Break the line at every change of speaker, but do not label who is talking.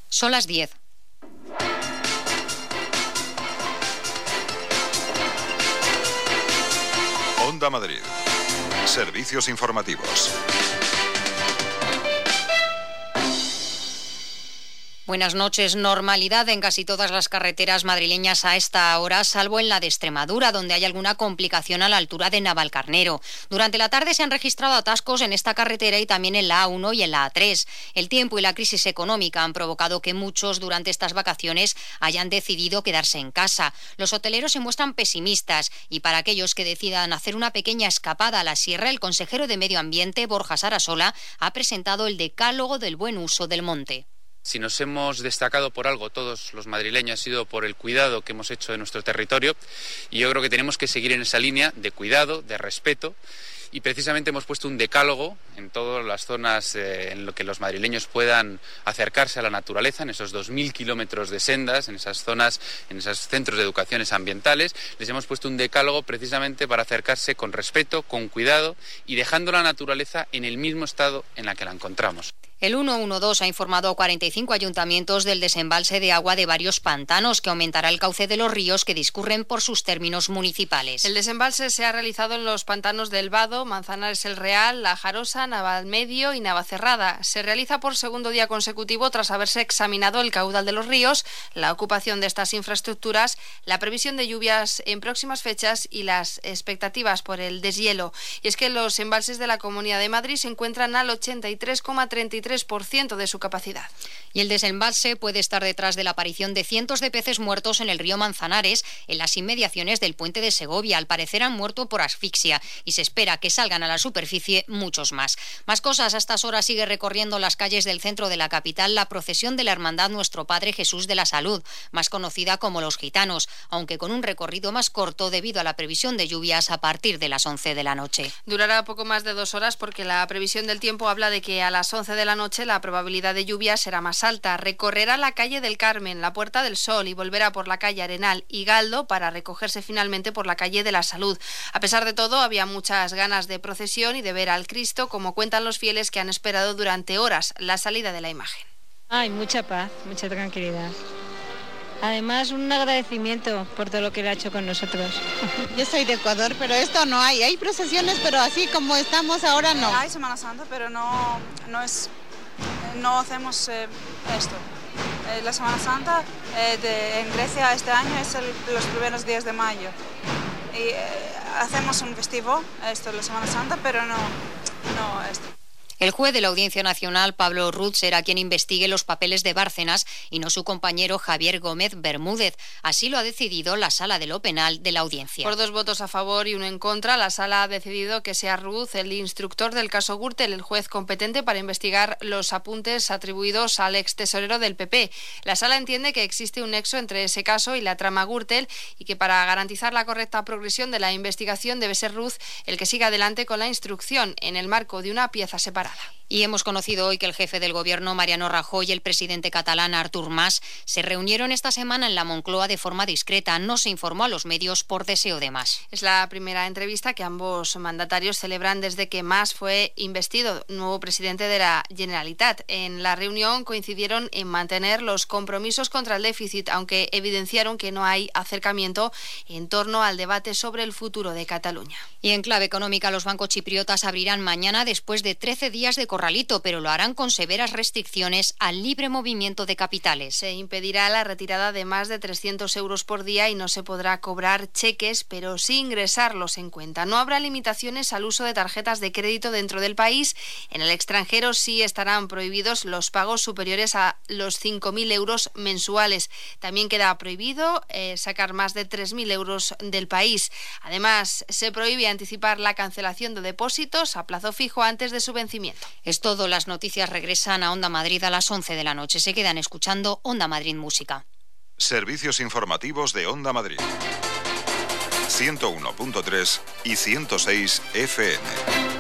Son las 10.
Onda Madrid. Servicios informativos.
Buenas noches. Normalidad en casi todas las carreteras madrileñas a esta hora, salvo en la de Extremadura, donde hay alguna complicación a la altura de Navalcarnero. Durante la tarde se han registrado atascos en esta carretera y también en la A1 y en la A3. El tiempo y la crisis económica han provocado que muchos durante estas vacaciones hayan decidido quedarse en casa. Los hoteleros se muestran pesimistas y para aquellos que decidan hacer una pequeña escapada a la sierra, el consejero de Medio Ambiente, Borja Sarasola, ha presentado el decálogo del buen uso del monte.
Si nos hemos destacado por algo todos los madrileños ha sido por el cuidado que hemos hecho de nuestro territorio, y yo creo que tenemos que seguir en esa línea de cuidado, de respeto, y precisamente hemos puesto un decálogo en todas las zonas en lo que los madrileños puedan acercarse a la naturaleza, en esos 2.000 kilómetros de sendas, en esas zonas, en esos centros de educaciones ambientales. Les hemos puesto un decálogo precisamente para acercarse con respeto, con cuidado y dejando la naturaleza en el mismo estado en la que la encontramos.
El 112 ha informado a 45 ayuntamientos del desembalse de agua de varios pantanos, que aumentará el cauce de los ríos que discurren por sus términos municipales.
El desembalse se ha realizado en los pantanos del Vado, Manzanares el Real, La Jarosa, Navalmedio y Navacerrada. Se realiza por segundo día consecutivo tras haberse examinado el caudal de los ríos, la ocupación de estas infraestructuras, la previsión de lluvias en próximas fechas y las expectativas por el deshielo. Y es que los embalses de la Comunidad de Madrid se encuentran al 83,33% de su capacidad.
Y el desembalse puede estar detrás de la aparición de cientos de peces muertos en el río Manzanares, en las inmediaciones del puente de Segovia. Al parecer han muerto por asfixia y se espera que salgan a la superficie muchos más. Más cosas. A estas horas sigue recorriendo las calles del centro de la capital la procesión de la Hermandad Nuestro Padre Jesús de la Salud, más conocida como los Gitanos, aunque con un recorrido más corto debido a la previsión de lluvias a partir de las 11 de la noche.
Durará poco más de 2 horas porque la previsión del tiempo habla de que a las 11 de la noche la probabilidad de lluvia será más alta. Recorrerá la calle del Carmen, la Puerta del Sol y volverá por la calle Arenal y Galdo para recogerse finalmente por la calle de la Salud. A pesar de todo, había muchas ganas de procesión y de ver al Cristo, como cuentan los fieles que han esperado durante horas la salida de la imagen.
Hay mucha paz, mucha tranquilidad. Además, un agradecimiento por todo lo que él ha hecho con nosotros.
Yo soy de Ecuador, pero esto no hay. Hay procesiones, pero así como estamos ahora no.
Hay Semana Santa, pero no hacemos esto. La Semana Santa en Grecia este año es los primeros días de mayo. Y hacemos un festivo, esto es la Semana Santa, pero no esto.
El juez de la Audiencia Nacional, Pablo Ruz, será quien investigue los papeles de Bárcenas y no su compañero Javier Gómez Bermúdez. Así lo ha decidido la Sala de lo Penal de la Audiencia.
Por 2 votos a favor y 1 en contra, la Sala ha decidido que sea Ruz el instructor del caso Gürtel, el juez competente para investigar los apuntes atribuidos al ex tesorero del PP. La Sala entiende que existe un nexo entre ese caso y la trama Gürtel y que para garantizar la correcta progresión de la investigación debe ser Ruz el que siga adelante con la instrucción en el marco de una pieza separada.
Y hemos conocido hoy que el jefe del Gobierno, Mariano Rajoy, y el presidente catalán, Artur Mas, se reunieron esta semana en la Moncloa de forma discreta. No se informó a los medios por deseo de Mas.
Es la primera entrevista que ambos mandatarios celebran desde que Mas fue investido nuevo presidente de la Generalitat. En la reunión coincidieron en mantener los compromisos contra el déficit, aunque evidenciaron que no hay acercamiento en torno al debate sobre el futuro de Cataluña.
Y en clave económica, los bancos chipriotas abrirán mañana después de 13 días de corralito, pero lo harán con severas restricciones al libre movimiento de capitales.
Se impedirá la retirada de más de 300 euros por día y no se podrá cobrar cheques, pero sí ingresarlos en cuenta. No habrá limitaciones al uso de tarjetas de crédito dentro del país. En el extranjero sí estarán prohibidos los pagos superiores a los 5.000 euros mensuales. También queda prohibido sacar más de 3.000 euros del país. Además, se prohíbe anticipar la cancelación de depósitos a plazo fijo antes de su vencimiento.
Es todo. Las noticias regresan a Onda Madrid a las 11 de la noche. Se quedan escuchando Onda Madrid Música.
Servicios informativos de Onda Madrid. 101.3 y 106 FM.